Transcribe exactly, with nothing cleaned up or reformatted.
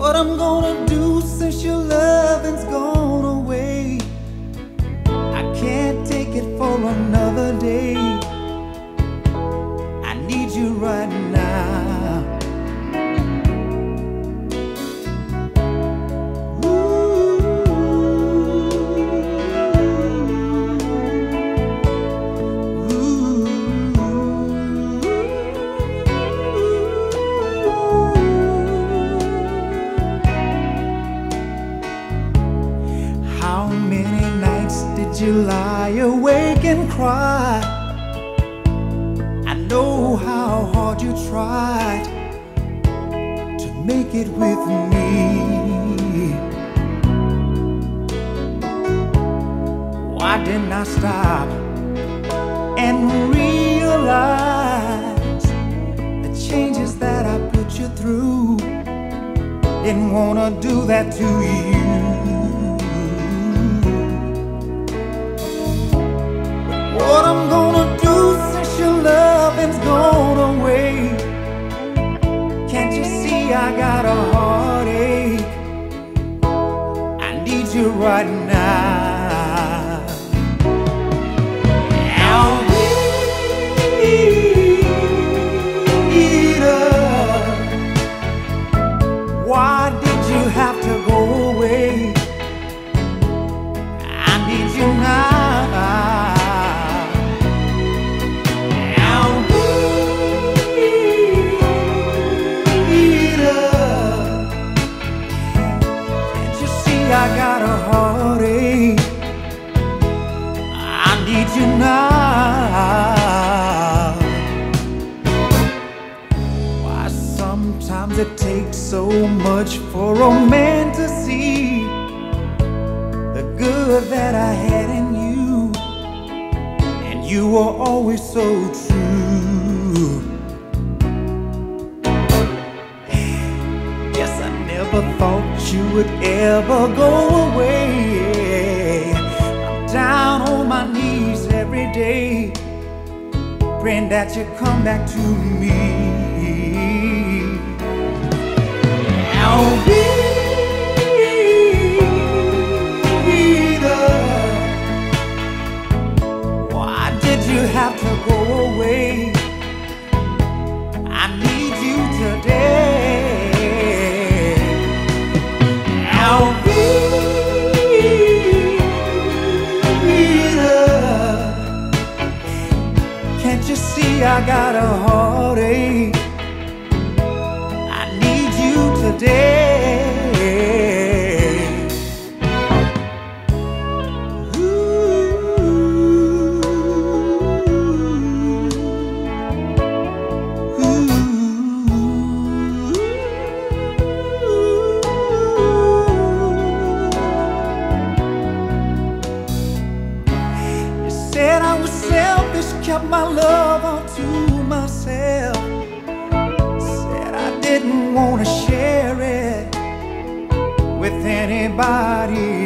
what I'm gonna do since your loving's gone away. I can't take it for another day. I need you right now. How many nights did you lie awake and cry? I know how hard you tried to make it with me. Why didn't I stop and realize the changes that I put you through? Didn't wanna do that to you. What I'm gonna do since your loving's gone away? Can't you see I got a heartache? I need you right now. Alvita, why did you have to go away? I need you now. I got a heartache. I need you now. Why sometimes it takes so much for a man to see the good that I had in you, and you were always so true. Yes, I never thought you would ever go away. I'm down on my knees every day, praying that you come back to me. Alvita, why did you have to go away? I need you today. Can't you see I got a heartache? I need you today. Said I was selfish, kept my love all to myself. Said I didn't want to share it with anybody